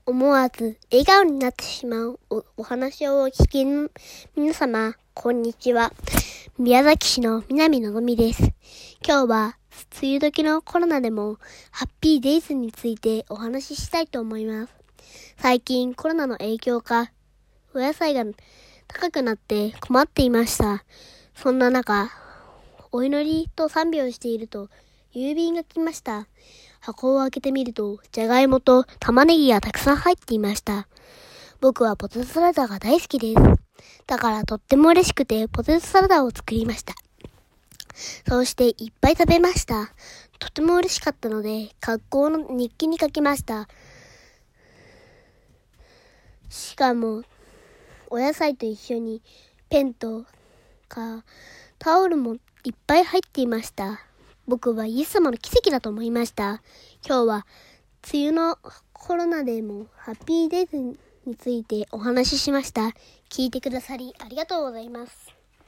思わず笑顔になってしまう お話をお聞きの皆様、こんにちは。宮崎市の南のぞみです。今日は梅雨時のコロナでもハッピーデイズについてお話ししたいと思います。最近コロナの影響かお野菜が高くなって困っていました。そんな中、お祈りと賛美をしていると郵便が来ました。箱を開けてみると、じゃがいもと玉ねぎがたくさん入っていました。僕はポテトサラダが大好きです。だからとっても嬉しくてポテトサラダを作りました。そうしていっぱい食べました。とても嬉しかったので、学校の日記に書きました。しかも、お野菜と一緒にペンとタオルもいっぱい入っていました。僕はイエス様の奇跡だと思いました。今日は梅雨のコロナでもハッピーデイズについてお話ししました。聞いてくださりありがとうございます。